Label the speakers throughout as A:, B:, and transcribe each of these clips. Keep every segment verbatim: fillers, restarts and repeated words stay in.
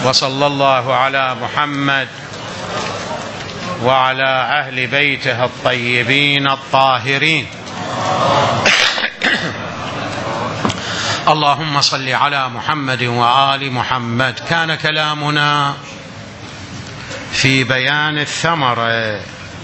A: وصلى الله على محمد وعلى أهل بيته الطيبين الطاهرين. اللهم صل على محمد وآل محمد. كان كلامنا في بيان الثمرة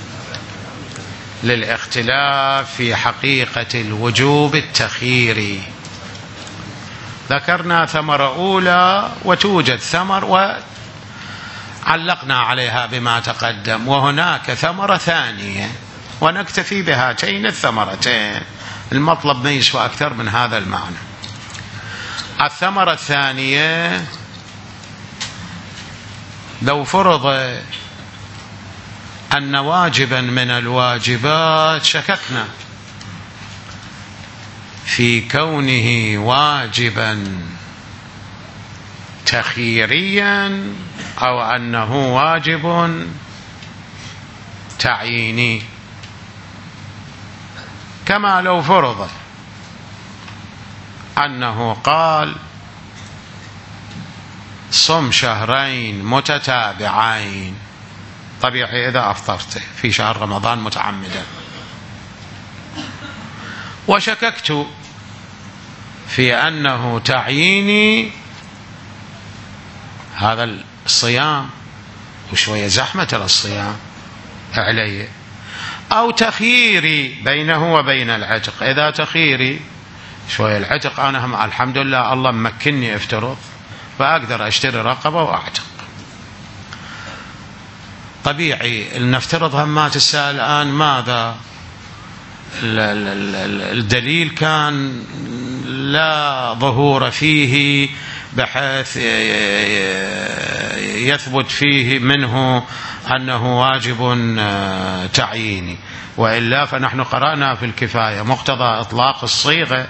A: للاختلاف في حقيقة الوجوب التخييري. ذكرنا ثمرة أولى وتوجد ثمر وعلقنا عليها بما تقدم، وهناك ثمرة ثانية ونكتفي بهاتين الثمرتين، المطلب ما يسوى أكثر من هذا المعنى. الثمرة الثانية لو فرض أن واجبا من الواجبات شككنا في كونه واجبا تخييريا أو أنه واجب تعييني، كما لو فرض أنه قال صم شهرين متتابعين، طبيعي إذا أفطرت في شهر رمضان متعمدا، وشككت في أنه تعييني هذا الصيام وشوية زحمة الصيام علي، أو تخييري بينه وبين العتق. إذا تخييري شوية العتق أنا هم الحمد لله الله ممكنني افترض فأقدر أشتري رقبة وأعتق، طبيعي نفترض هم ما تسأل الآن ماذا الدليل كان لا ظهور فيه بحيث يثبت فيه منه أنه واجب تعييني، وإلا فنحن قرأنا في الكفاية مقتضى إطلاق الصيغة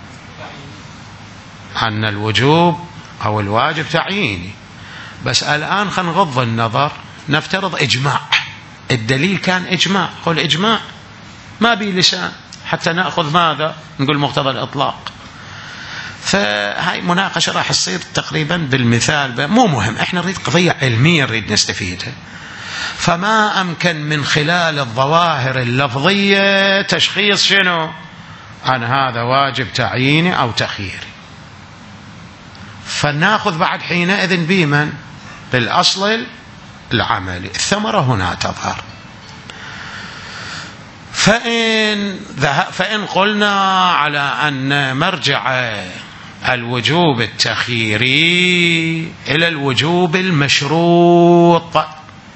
A: أن الوجوب أو الواجب تعييني. بس الآن خلينا نغض النظر، نفترض إجماع، الدليل كان إجماع، قل إجماع ما بي لسان حتى نأخذ ماذا نقول مقتضى الإطلاق. فهاي مناقشة راح تصير تقريبا بالمثال، مو مهم، احنا نريد قضية علمية نريد نستفيدها. فما أمكن من خلال الظواهر اللفظية تشخيص شنو عن هذا واجب تعييني أو تخييري، فناخذ بعد حينئذ بمن بالأصل العملي. الثمرة هنا تظهر. فإن, فإن قلنا على أن مرجع الوجوب التخييري إلى الوجوب المشروط،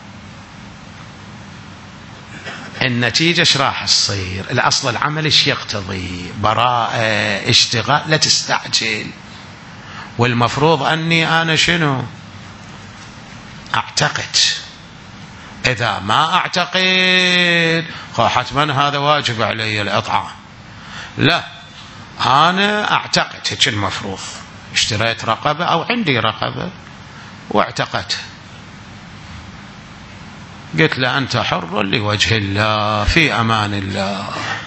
A: النتيجة ايش راح تصير؟ الأصل العمل ايش يقتضي؟ براءة، اشتغال، لا تستعجل. والمفروض أني أنا شنو أعتقد، إذا ما أعتقد حتما هذا واجب علي الإطعام، لا أنا أعتقد هيك المفروض، اشتريت رقبة أو عندي رقبة واعتقدت، قلت له أنت حر لوجه الله في أمان الله.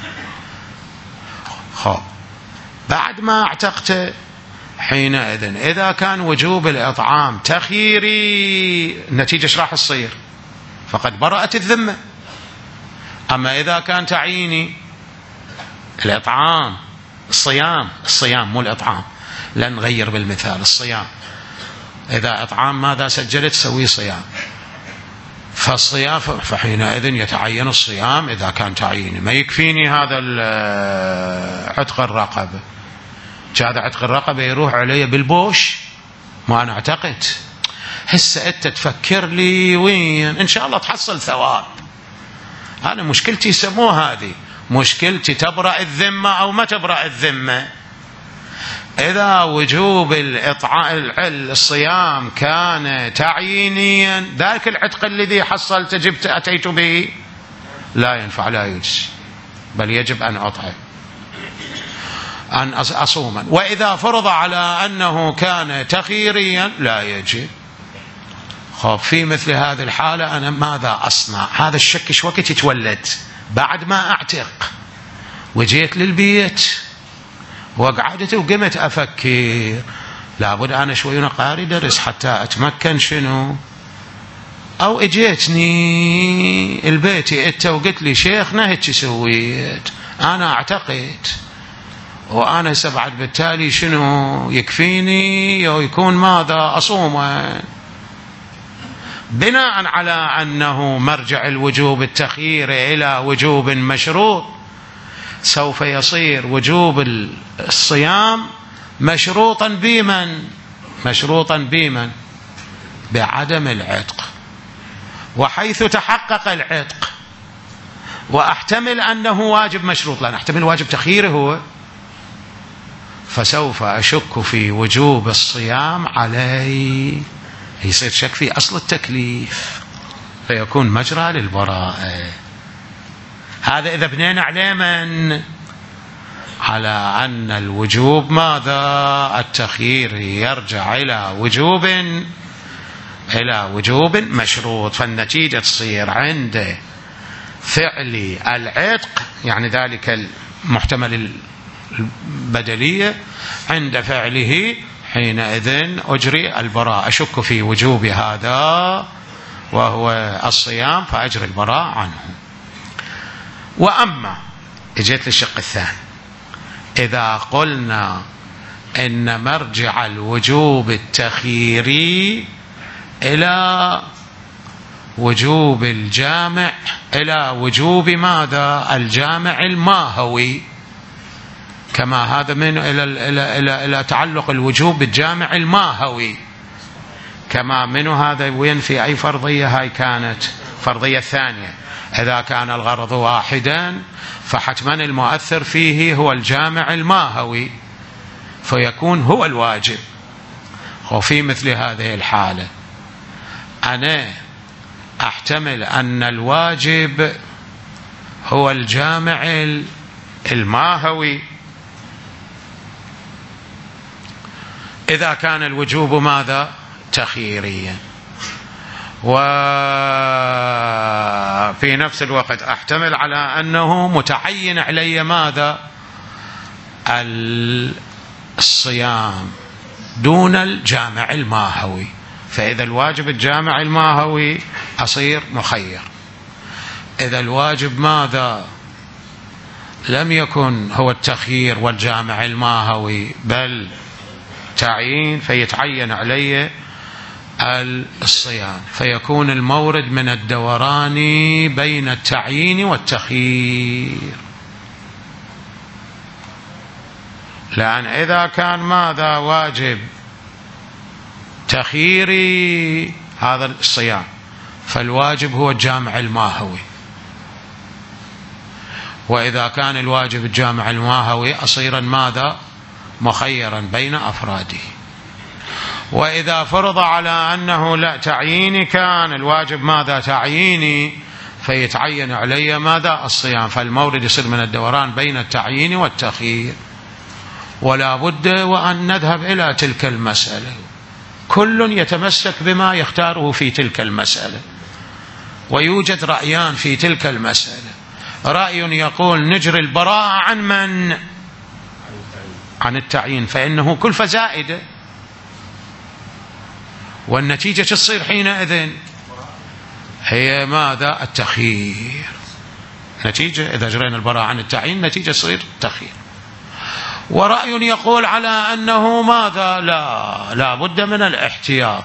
A: خب بعد ما اعتقت حينئذ إذا كان وجوب الإطعام تخييري النتيجة ايش راح تصير؟ فقد برأت الذمة. أما إذا كان تعييني الإطعام الصيام الصيام مو الإطعام، لن نغير بالمثال الصيام، إذا إطعام ماذا سجلت سوي صيام، فالصيام فحينئذ يتعين الصيام إذا كان تعييني. ما يكفيني هذا عتق الرقبة، هذا عتق الرقبة يروح علي بالبوش ما أنا أعتقد. هسه أنت تفكر لي وين إن شاء الله تحصل ثواب. أنا مشكلتي يسموها هذه مشكلتي تبرأ الذمة أو ما تبرأ الذمة. إذا وجوب الإطعام الصيام كان تعيينيا، ذاك العتق الذي حصلت جبت أتيت به لا ينفع، لا يجزي، بل يجب أن أطعم أن أصوما. وإذا فرض على أنه كان تخييريا لا يجب. خب في مثل هذه الحالة أنا ماذا أصنع؟ هذا الشك ايش وقت يتولد؟ بعد ما أعتق وجيت للبيت وقعدت وقمت أفكر، لابد أنا شوي قاري درس حتى أتمكن شنو. أو إجيتني البيتي أنت وقلت لي شيخنا هيك سويت، أنا أعتقد وأنا سبعد بالتالي شنو يكفيني أو يكون ماذا أصوما، بناء على أنه مرجع الوجوب التخيير إلى وجوب مشروط، سوف يصير وجوب الصيام مشروطا بمن؟ مشروطا بمن؟ بعدم العتق. وحيث تحقق العتق وأحتمل أنه واجب مشروط، لا نحتمل واجب تخييره هو، فسوف أشك في وجوب الصيام عليه، يصير شك في أصل التكليف، فيكون مجرى للبراءة. هذا إذا بنينا عليه من؟ على أن الوجوب ماذا؟ التخيير يرجع إلى وجوب إلى وجوب مشروط، فالنتيجة تصير عند فعل العتق، يعني ذلك المحتمل البدلية، عند فعله حينئذ أجري البراء، أشك في وجوب هذا وهو الصيام فأجري البراء عنه. وأما اجيت للشق الثاني، إذا قلنا إن مرجع الوجوب التخييري إلى وجوب الجامع، إلى وجوب ماذا؟ الجامع الماهوي، كما هذا من إلى, إلى, إلى, إلى تعلق الوجوب بالجامع الماهوي، كما منه هذا وين في أي فرضية؟ هاي كانت فرضية ثانية، إذا كان الغرض واحدا فحتما المؤثر فيه هو الجامع الماهوي فيكون هو الواجب. وفي مثل هذه الحالة أنا أحتمل أن الواجب هو الجامع الماهوي إذا كان الوجوب ماذا؟ تخييريا، وفي نفس الوقت أحتمل على أنه متعين علي ماذا؟ الصيام دون الجامع الماهوي، فإذا الواجب الجامع الماهوي أصير مخير. إذا الواجب ماذا؟ لم يكن هو التخيير والجامع الماهوي بل تعيين، فيتعين علي الصيام، فيكون المورد من الدوران بين التعيين والتخيير. لأن إذا كان ماذا؟ واجب تخييري هذا الصيام، فالواجب هو الجامع الماهوي، وإذا كان الواجب الجامع الماهوي أصيرا ماذا؟ مخيرا بين أفراده. وإذا فرض على أنه لا تعييني، كان الواجب ماذا؟ تعييني، فيتعين علي ماذا؟ الصيام، فالمورد يصير من الدوران بين التعيين والتخيير. ولا بد وأن نذهب إلى تلك المسألة، كل يتمسك بما يختاره في تلك المسألة، ويوجد رأيان في تلك المسألة. رأي يقول نجري البراءة عن من؟ عن التعيين، فإنه كلفة زائدة، والنتيجة تصير حينئذ هي ماذا؟ التخيير. نتيجة إذا جرينا البراءة عن التعيين نتيجة تصير تخيير. ورأي يقول على أنه ماذا؟ لا لا بد من الاحتياط،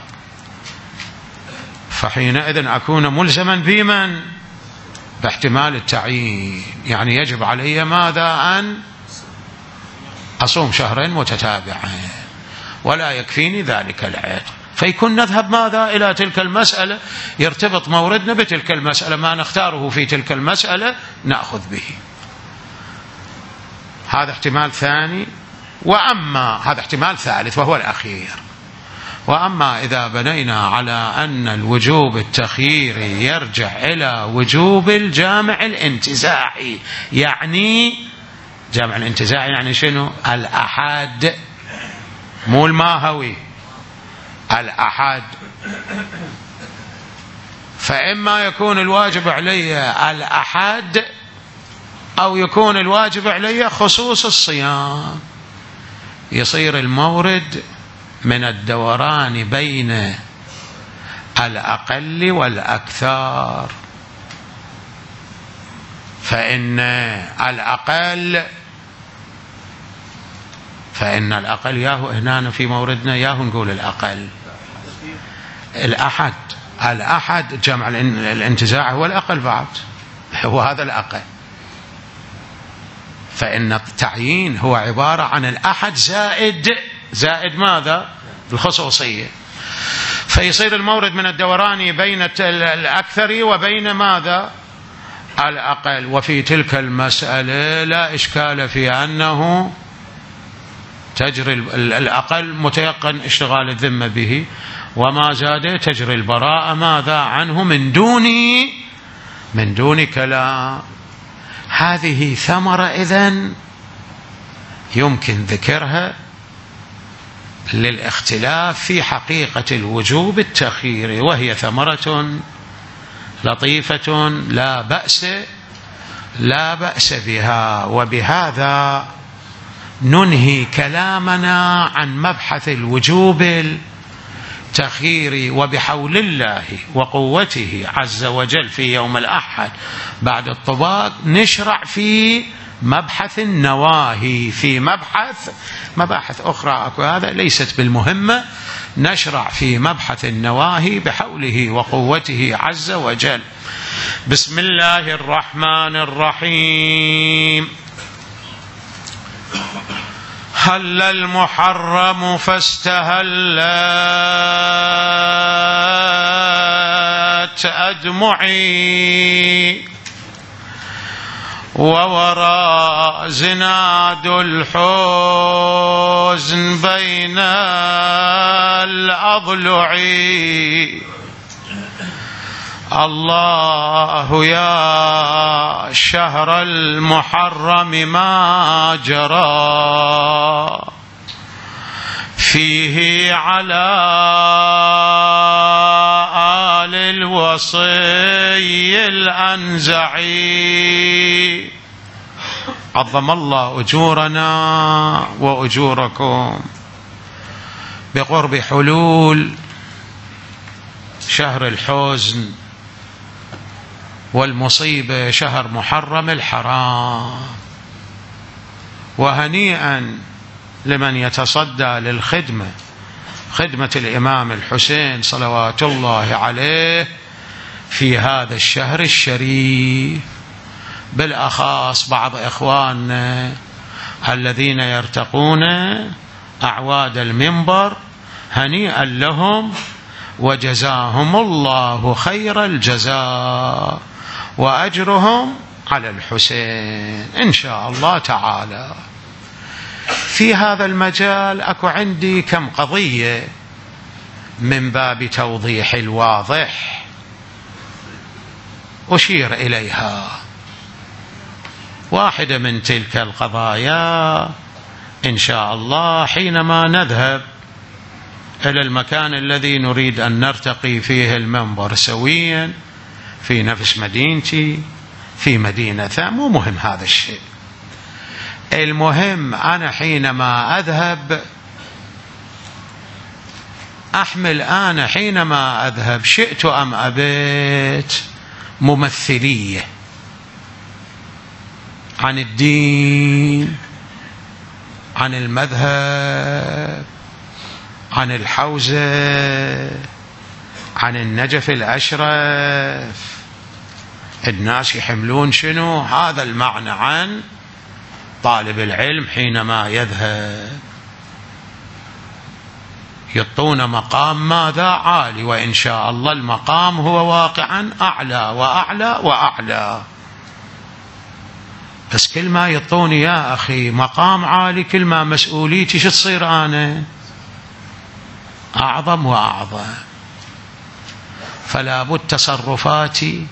A: فحينئذ أكون ملزما بمن؟ باحتمال التعيين، يعني يجب علي ماذا؟ أن أصوم شهرين متتابعين ولا يكفيني ذلك العتق، فيكون نذهب ماذا؟ إلى تلك المسألة، يرتبط موردنا بتلك المسألة، ما نختاره في تلك المسألة نأخذ به. هذا احتمال ثاني. وأما هذا احتمال ثالث وهو الأخير، وأما إذا بنينا على أن الوجوب التخييري يرجع إلى وجوب الجامع الانتزاعي، يعني جامع الانتزاعي يعني شنو؟ الأحاد، مو الماهوي، الأحاد. فإما يكون الواجب علي الأحاد أو يكون الواجب علي خصوص الصيام، يصير المورد من الدوران بين الأقل والأكثر، فإن الأقل فإن الأقل ياهو هنا في موردنا ياهو نقول الأقل الأحد الأحد جمع الانتزاع هو الأقل بعد، هو هذا الأقل، فإن التعيين هو عبارة عن الأحد زائد زائد ماذا؟ الخصوصية، فيصير المورد من الدوران بين الأكثر وبين ماذا؟ الأقل. وفي تلك المسألة لا إشكال في أنه تجري الأقل متيقن اشتغال الذمة به، وما زاد تجري البراءة ماذا عنه من دون من دون كلام. هذه ثمرة إذن يمكن ذكرها للاختلاف في حقيقة الوجوب التخييري، وهي ثمرة لطيفة لا بأس لا بأس بها. وبهذا ننهي كلامنا عن مبحث الوجوب التخييري، وبحول الله وقوته عز وجل في يوم الأحد بعد الطباق نشرع في مبحث النواهي، في مبحث مباحث أخرى أكو هذا ليست بالمهمة، نشرع في مبحث النواهي بحوله وقوته عز وجل. بسم الله الرحمن الرحيم. هل المحرم فاستهلت أدمعي، ووراء زناد الحزن بين الأضلع. الله يا شهر المحرم ما جرى فيه على آل الوصي الأنزعي. عظم الله أجورنا وأجوركم بقرب حلول شهر الحزن والمصيبة، شهر محرم الحرام. وهنيئا لمن يتصدى للخدمة، خدمة الإمام الحسين صلوات الله عليه في هذا الشهر الشريف، بالأخص بعض إخواننا الذين يرتقون أعواد المنبر، هنيئا لهم وجزاهم الله خير الجزاء، وأجرهم على الحسين إن شاء الله تعالى. في هذا المجال أكو عندي كم قضية من باب توضيح الواضح أشير إليها. واحدة من تلك القضايا إن شاء الله حينما نذهب إلى المكان الذي نريد أن نرتقي فيه المنبر سويا في نفس مدينتي في مدينة ثانية، مو مهم هذا الشيء. المهم أنا حينما أذهب أحمل، أنا حينما أذهب شئت أم أبيت ممثلية عن الدين، عن المذهب، عن الحوزة، عن النجف الأشرف. الناس يحملون شنو؟ هذا المعنى عن طالب العلم حينما يذهب، يعطون مقام ماذا؟ عالي، وإن شاء الله المقام هو واقعا أعلى وأعلى وأعلى. بس كل ما يعطوني يا أخي مقام عالي، كل ما مسؤوليتي شو تصير أنا؟ أعظم وأعظم. فلا بد تصرفاتي،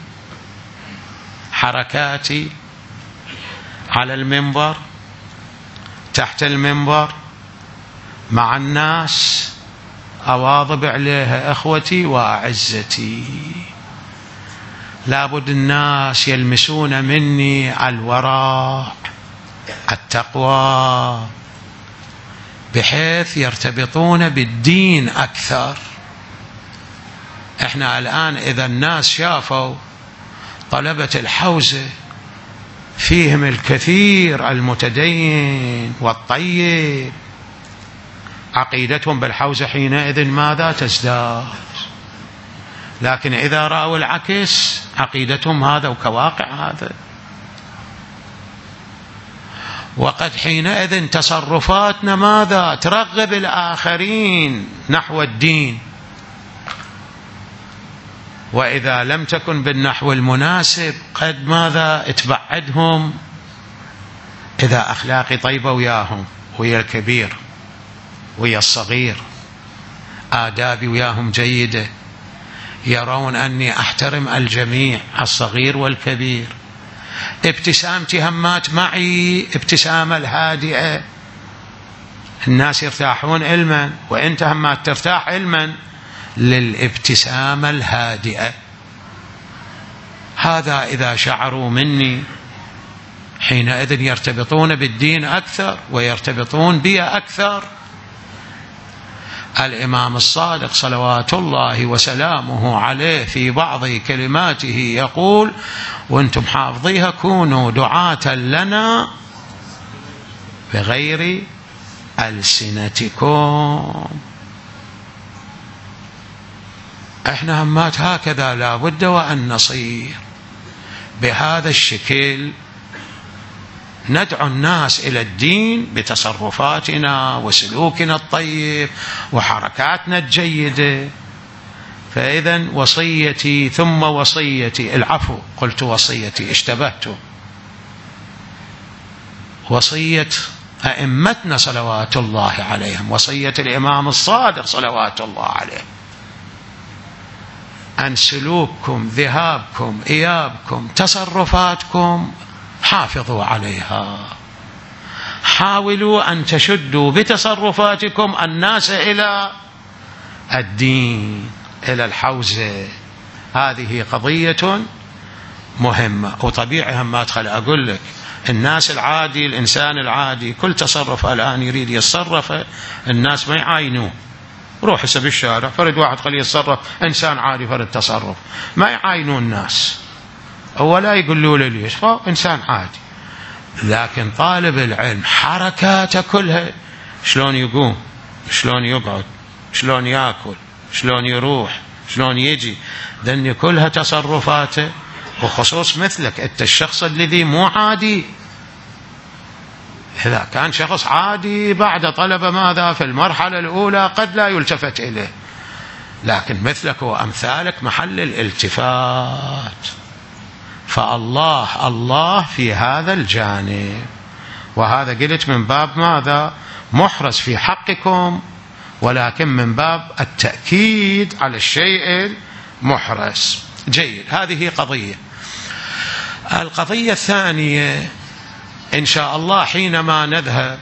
A: حركاتي على المنبر، تحت المنبر، مع الناس، أواظب عليها إخوتي وأعزتي. لا بد الناس يلمسون مني الورع، التقوى، بحيث يرتبطون بالدين أكثر. احنا الآن إذا الناس شافوا طلبة الحوزة فيهم الكثير المتدين والطيب، عقيدتهم بالحوزة حينئذ ماذا؟ تزداد. لكن إذا رأوا العكس عقيدتهم هذا وكواقع هذا، وقد حينئذ تصرفاتنا ماذا؟ ترغب الآخرين نحو الدين، وإذا لم تكن بالنحو المناسب قد ماذا؟ تبعدهم. إذا أخلاقي طيبة وياهم، ويا الكبير ويا الصغير، آدابي وياهم جيدة، يرون أني أحترم الجميع الصغير والكبير، ابتسامتي همات معي ابتسامة الهادئة، الناس يرتاحون علما، وأنت همات ترتاح علما للابتسامة الهادئة. هذا إذا شعروا مني حينئذ يرتبطون بالدين أكثر ويرتبطون بي أكثر. الإمام الصادق صلوات الله وسلامه عليه في بعض كلماته يقول: وانتم حافظيها: كونوا دعاة لنا بغير ألسنتكم. احنا همات هكذا لا بد وأن نصير بهذا الشكل، ندعو الناس إلى الدين بتصرفاتنا وسلوكنا الطيب وحركاتنا الجيدة. فإذا وصيتي ثم وصيتي، العفو قلت وصيتي اشتبهت، وصية أئمتنا صلوات الله عليهم، وصية الإمام الصادق صلوات الله عليه، أن سلوككم، ذهابكم، إيابكم، تصرفاتكم حافظوا عليها، حاولوا أن تشدوا بتصرفاتكم الناس إلى الدين، إلى الحوزة. هذه قضية مهمة. وطبيعي هم ما أدخل أقول لك الناس العادي، الإنسان العادي كل تصرف الآن يريد يتصرف الناس ما يعاينوه. روح حسب الشارع فرد واحد خليه يتصرف إنسان عادي فرد تصرف، ما يعاينون الناس ولا يقولوا له ليش، فهو إنسان عادي. لكن طالب العلم حركاته كلها، شلون يقوم، شلون يقعد، شلون يأكل، شلون يروح، شلون يجي، ذني كلها تصرفاته. وخصوص مثلك أنت الشخص الذي مو عادي، إذا كان شخص عادي بعد طلب ماذا في المرحلة الأولى قد لا يلتفت إليه، لكن مثلك وأمثالك محل الالتفات. فالله الله في هذا الجانب، وهذا قلت من باب ماذا؟ محرز في حقكم، ولكن من باب التأكيد على الشيء المحرز. جيد، هذه قضية. القضية الثانية إن شاء الله حينما نذهب،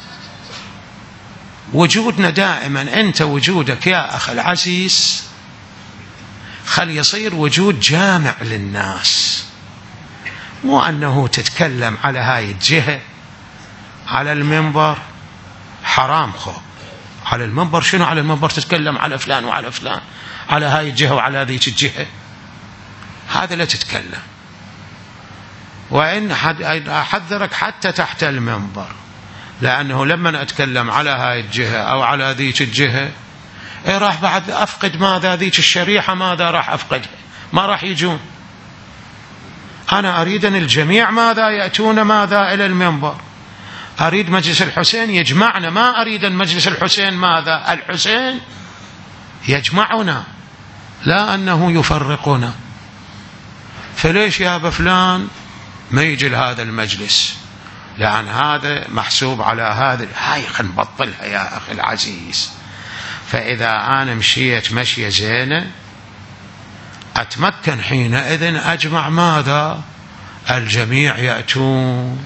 A: وجودنا دائما، أنت وجودك يا أخي العزيز خل يصير وجود جامع للناس، مو أنه تتكلم على هاي الجهة على المنبر، حرام خو على المنبر. شنو على المنبر تتكلم على فلان وعلى فلان، على هاي الجهة وعلى ذيك الجهة، هذا لا تتكلم. وإن أحذرك حتى تحت المنبر، لأنه لما أتكلم على هاي الجهة أو على ذيك الجهة إيه راح بعد أفقد ماذا؟ ذيك الشريحة ماذا راح أفقدها؟ ما راح يجون. أنا أريد أن الجميع ماذا؟ يأتون ماذا؟ إلى المنبر. أريد مجلس الحسين يجمعنا، ما أريد أن مجلس الحسين ماذا؟ الحسين يجمعنا، لا أنه يفرقنا. فليش يا أبا فلان ما يجي لهذا المجلس؟ لأن هذا محسوب على هذا. هاي خل نبطلها يا أخي العزيز. فإذا أنا مشيت مشية زينة أتمكن حينئذ أجمع ماذا؟ الجميع يأتون.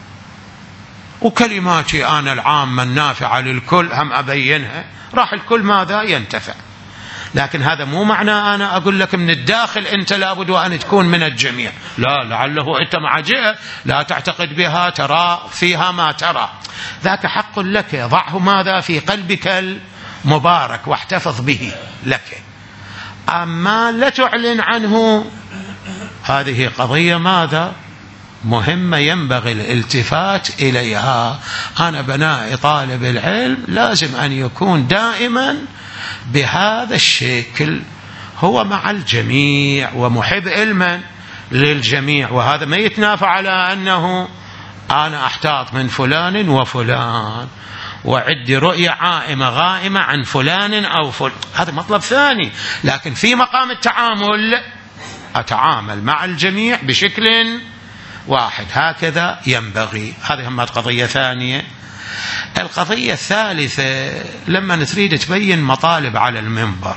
A: وكلماتي أنا العامة النافعة للكل هم أبينها، راح الكل ماذا؟ ينتفع. لكن هذا مو معنى أنا أقول لك من الداخل أنت لابد وأن تكون من الجميع، لا، لعله أنت مع جهة لا تعتقد بها، ترى فيها ما ترى، ذاك حق لك، ضعه ماذا في قلبك المبارك واحتفظ به لك. أما لا تعلن عنه، هذه قضية ماذا مهمة ينبغي الالتفات إليها. أنا بناء طالب العلم لازم أن يكون دائما بهذا الشكل، هو مع الجميع ومحب علما للجميع، وهذا ما يتنافى على أنه أنا أحتاط من فلان وفلان وعندي رؤية عائمة غائمة عن فلان أو فلان، هذا مطلب ثاني. لكن في مقام التعامل أتعامل مع الجميع بشكل واحد، هكذا ينبغي. هذه هم قضية ثانية. القضية الثالثة، لما نريد تبين مطالب على المنبر،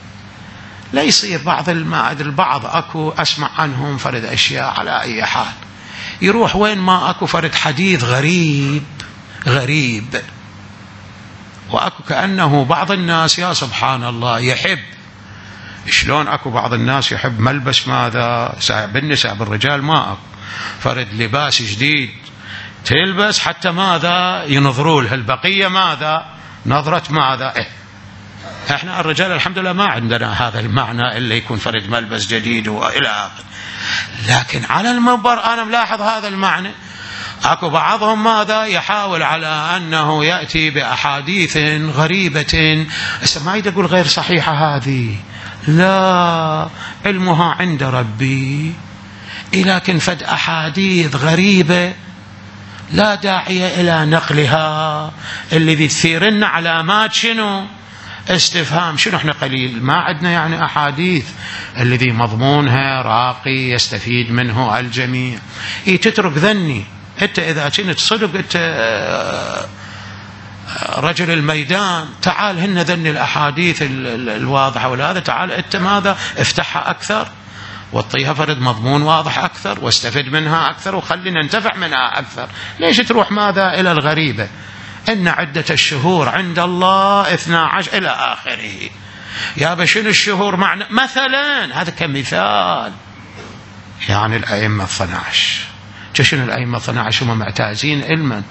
A: لا يصير بعض ما أدري البعض أكو أسمع عنهم فرد أشياء على أي حال، يروح وين ما أكو فرد حديث غريب غريب، وأكو كأنه بعض الناس يا سبحان الله يحب، شلون أكو بعض الناس يحب ملبس ماذا بالنساء بالرجال، ما أكو فرد لباس جديد تلبس حتى ماذا ينظروا لها، البقية ماذا نظرة ماذا إيه. احنا الرجال الحمد لله ما عندنا هذا المعنى اللي يكون فرد ملبس جديد وإلى آخره، لكن على المنبر أنا ملاحظ هذا المعنى. أكو بعضهم ماذا يحاول على أنه يأتي بأحاديث غريبة، ما يقول غير صحيحة هذه، لا، علمها عند ربي، لكن فد أحاديث غريبة لا داعي إلى نقلها، اللي تثيرنا علامات شنو استفهام، شنو احنا قليل ما عندنا يعني أحاديث الذي مضمونها راقي يستفيد منه الجميع. إيه تترك ذني انت إذا كنت صدق انت رجل الميدان، تعال هن ذني الأحاديث الواضحة ولا هذا، تعال انت ماذا افتحها أكثر واعطيها فرد مضمون واضح أكثر واستفد منها أكثر وخلينا ننتفع منها أكثر. ليش تروح ماذا إلى الغريبة؟ إن عدة الشهور عند الله اثنا عشر إلى آخره. يا بشن الشهور معنى مثلا، هذا كمثال، يعني الأئمة اثنا عشر، شنو الأئمة اثنا عشر هم معتازين علما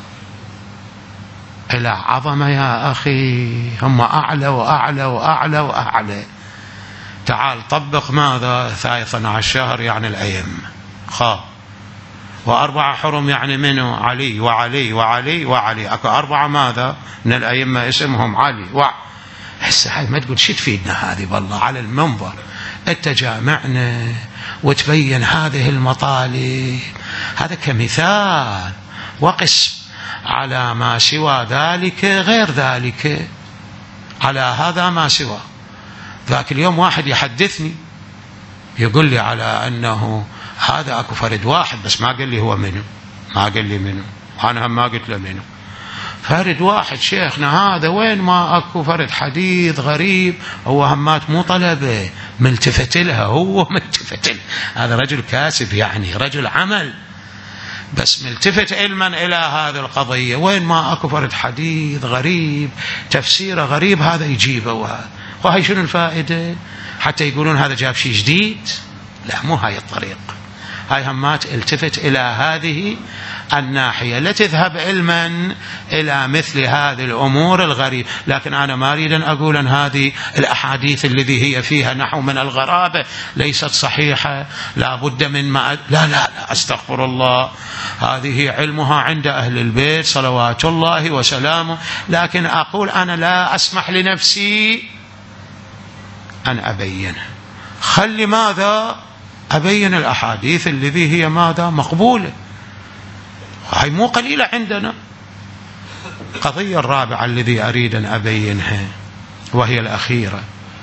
A: إلى عظمة يا أخي، هم أعلى وأعلى وأعلى وأعلى. تعال طبق ماذا اثنا عشر شهر يعني الأئمة، خا وأربعة حرم يعني منه علي وعلي وعلي وعلي، أكو أربعة ماذا من الأئمة اسمهم علي و... هسه هاي ما تقول شو تفيدنا هذه والله على المنبر، التجامعنا وتبين هذه المطالب، هذا كمثال، وقس على ما سوى ذلك غير ذلك، على هذا ما سوى ذاك. اليوم واحد يحدثني يقول لي على أنه هذا أكو فرد واحد، بس ما قال لي هو منه، ما قال لي منه، وأنا هم ما قلت له منه، فرد واحد شيخنا هذا، وين ما أكو فرد حديث غريب هو همات مو طلبة ملتفت لها، هو ملتفت لها، هذا رجل كاسب يعني رجل عمل، بس ملتفت علما إلى هذه القضية، وين ما أكو فرد حديث غريب تفسيره غريب هذا يجيبه، وهذا وهي شنو الفائدة؟ حتى يقولون هذا جاب شيء جديد، لا مو هاي الطريق. هاي همات التفت إلى هذه الناحية، لا تذهب علما إلى مثل هذه الأمور الغريبة. لكن أنا ما أريد أن أقول أن هذه الأحاديث الذي هي فيها نحو من الغرابة ليست صحيحة، لا بد من ما لا لا لا أستغفر الله، هذه علمها عند أهل البيت صلوات الله وسلامه. لكن أقول أنا لا أسمح لنفسي أن أبين، خلي ماذا أبين الأحاديث الذي هي ماذا مقبولة، هاي مو قليلة عندنا. القضية الرابعة الذي أريد أن أبينها وهي الأخيرة،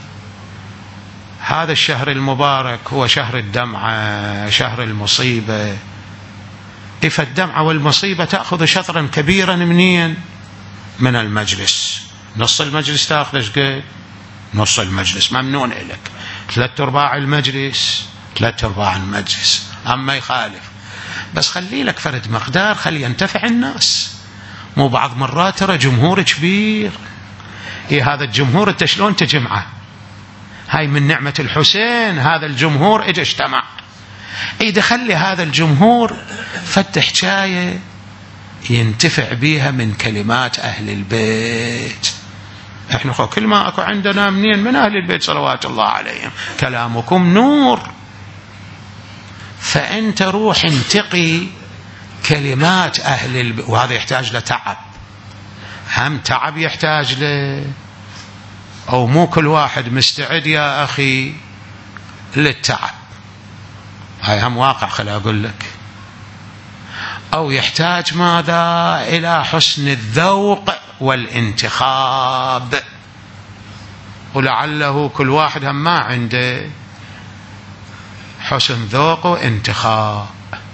A: هذا الشهر المبارك هو شهر الدمعة، شهر المصيبة. إف الدمعة والمصيبة تأخذ شطرا كبيرا منين؟ من المجلس، نص المجلس تأخذ ايش قد؟ نص المجلس ممنون إلك، ثلاث أرباع المجلس ثلاث أرباع المجلس، أما يخالف بس خلي لك فرد مقدار، خلي ينتفع الناس. مو بعض مرات ترى جمهور كبير، إيه هذا الجمهور انت شلون تجمعه؟ هاي من نعمة الحسين، هذا الجمهور اجى اجتمع. اذا خلي هذا الجمهور فتح حكاية ينتفع بيها من كلمات أهل البيت. احنا كل ما اكو عندنا منين من أهل البيت صلوات الله عليهم، كلامكم نور. فأنت روح انتقي كلمات أهل البيت، وهذا يحتاج لتعب، هم تعب يحتاج له، أو مو كل واحد مستعد يا أخي للتعب، هاي هم واقع خلي أقول لك. أو يحتاج ماذا؟ إلى حسن الذوق والانتخاب، ولعله كل واحد هم ما عنده حسن ذوق وانتخاب،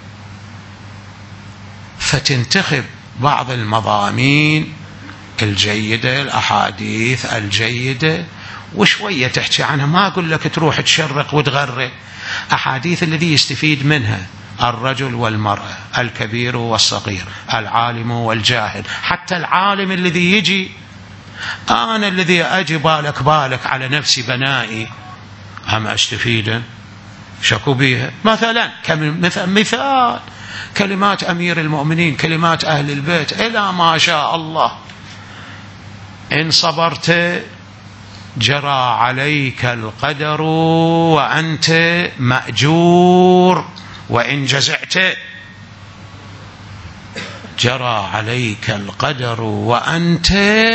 A: فتنتخب بعض المضامين الجيدة، الأحاديث الجيدة، وشوية تحكي عنها. ما أقول لك تروح تشرق وتغرق، أحاديث الذي يستفيد منها الرجل والمرأة، الكبير والصغير، العالم والجاهل، حتى العالم الذي يجي أنا الذي أجي بالك بالك على نفسي بنائي هم أستفيد شكو بيها. مثلا مثال, مثال كلمات أمير المؤمنين، كلمات أهل البيت إلى ما شاء الله. إن صبرت جرى عليك القدر وأنت مأجور، وإن جزعت جرى عليك القدر وأنت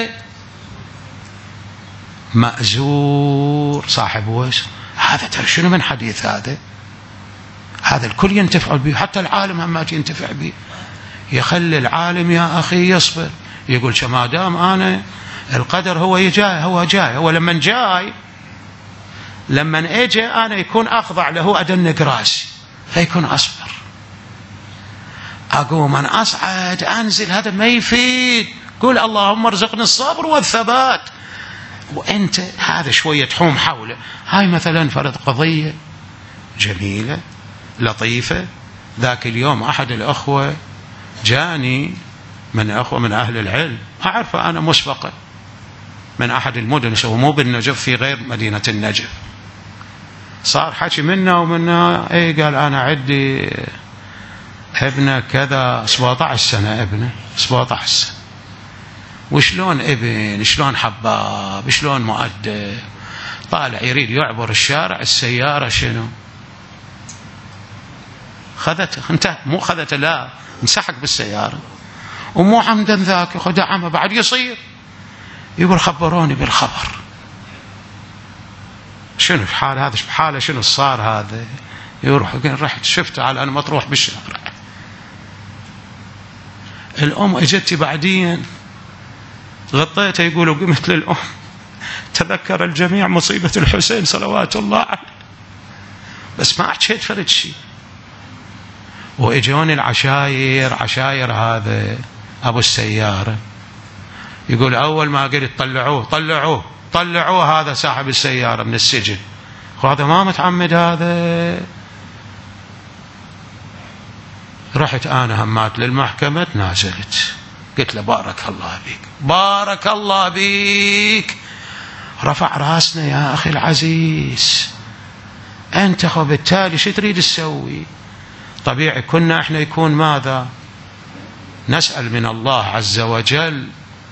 A: مأزور. صاحب ويس هذا ترى شنو من حديث هذا؟ هذا الكل ينتفع به، حتى العالم هم ما ينتفع به. يخلي العالم يا أخي يصبر، يقول ما دام أنا القدر هو يجاي هو جاي هو لما جاي لما اجي أنا يكون أخضع له، أدنق راسي فيكون أصبر. أقوم أنا أصعد أنزل هذا ما يفيد. قول اللهم ارزقني الصبر والثبات، وأنت هذا شوية تحوم حوله. هاي مثلا فرض قضية جميلة لطيفة. ذاك اليوم أحد الأخوة جاني من أخوة من أهل العلم، أعرفه أنا مسبقا، من أحد المدن، سوى مو بالنجف، في غير مدينة النجف. صار حكي منا ومنا، اي قال أنا عندي ابنه كذا سبعة عشر سنة، ابنه سبعة عشر سنة، وشلون ابن، شلون حباب، شلون مؤدب، طالع يريد يعبر الشارع، السيارة شنو خذته، انتهى، مو خذته لا انسحق بالسيارة، ومو عمدا ذاك خدع عمه بعد يصير. يقول خبروني بالخبر، شنو حال هذا، حاله شنو صار هذا؟ يروح رحت شفته على أنا مطروح بالشارع. الأم اجتي بعدين غطيته، يقولوا قمت للأم تذكر الجميع مصيبة الحسين صلوات الله عليه، بس ما حكيت فرد شيء. وإجوني العشاير، عشاير هذا أبو السيارة، يقول أول ما قلت طلعوه طلعوه طلعوه هذا صاحب السيارة من السجن، وهذا ما متعمد هذا. رحت أنا همات للمحكمة، نازلت قلت له بارك الله بيك بارك الله بيك. رفع راسنا يا أخي العزيز، أنت خو بالتالي شو تريد تسوي؟ طبيعي كنا احنا يكون ماذا؟ نسأل من الله عز وجل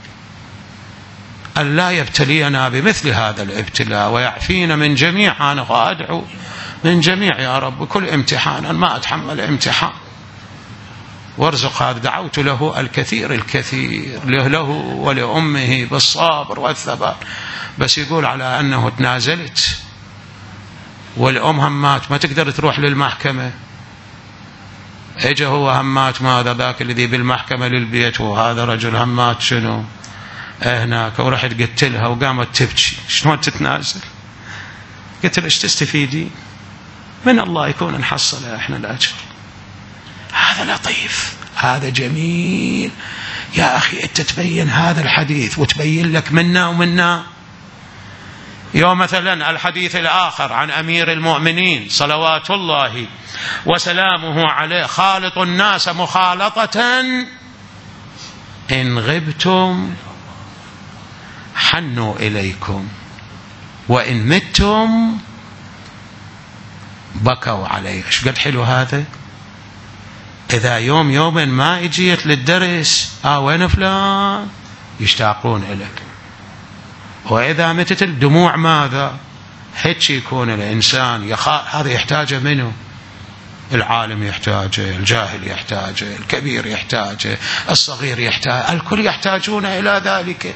A: أن لا يبتلينا بمثل هذا الابتلاء، ويعفينا من جميع. أنا أدعو من جميع يا رب كل امتحان، أنا ما أتحمل امتحان، وارزق هذا. دعوت له الكثير الكثير له, له ولأمه بالصبر والثبات، بس يقول على أنه تنازلت، والأم همات ما تقدر تروح للمحكمة. اجى هو همات ماذا ذاك الذي بالمحكمة للبيت، وهذا رجل همات شنو هناك، ورحت قلت لها وقامت تبكي، شلون تتنازل؟ قلت لها ايش تستفيدي؟ من الله يكون نحصل احنا الاجر. هذا لطيف، هذا جميل يا اخي. انت تبين هذا الحديث وتبين لك منا ومنا. يوم مثلا الحديث الآخر عن أمير المؤمنين صلوات الله وسلامه عليه، خالط الناس مخالطة إن غبتم حنوا إليكم. وإن متم بكوا عليه. ايش قد حلو هذا. إذا يوم يوما ما اجيت للدرس آه وين فلان يشتاقون إليك. وإذا متت الدموع ماذا هيك يكون الإنسان يخاف. هذا يحتاجه منه العالم يحتاجه، الجاهل يحتاجه، الكبير يحتاجه، الصغير يحتاجه، الكل يحتاجون إلى ذلك.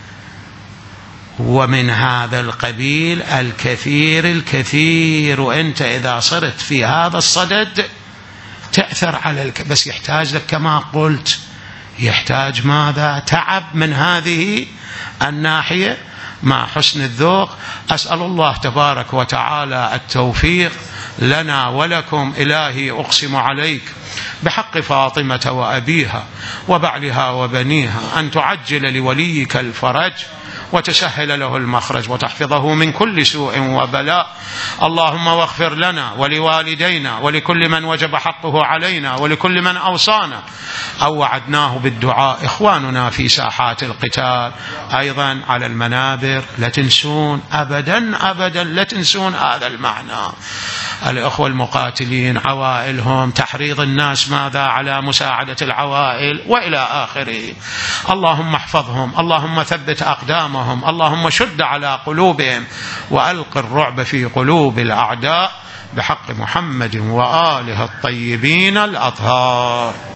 A: ومن هذا القبيل الكثير الكثير. وأنت إذا صرت في هذا الصدد تأثر على الك... بس يحتاج لك كما قلت، يحتاج ماذا؟ تعب من هذه الناحية مع حسن الذوق. أسأل الله تبارك وتعالى التوفيق لنا ولكم. إلهي أقسم عليك بحق فاطمة وأبيها وبعلها وبنيها أن تعجل لوليك الفرج وتسهل له المخرج وتحفظه من كل سوء وبلاء. اللهم واغفر لنا ولوالدينا ولكل من وجب حقه علينا ولكل من أوصانا أو وعدناه بالدعاء. إخواننا في ساحات القتال أيضا على المنابر لا تنسون أبدا أبدا لا تنسون هذا المعنى. الأخوة المقاتلين عوائلهم، تحريض الناس ماذا على مساعدة العوائل وإلى آخره. اللهم احفظهم، اللهم ثبت أقدامهم، اللهم شد على قلوبهم وألق الرعب في قلوب الأعداء بحق محمد وآله الطيبين الأطهار.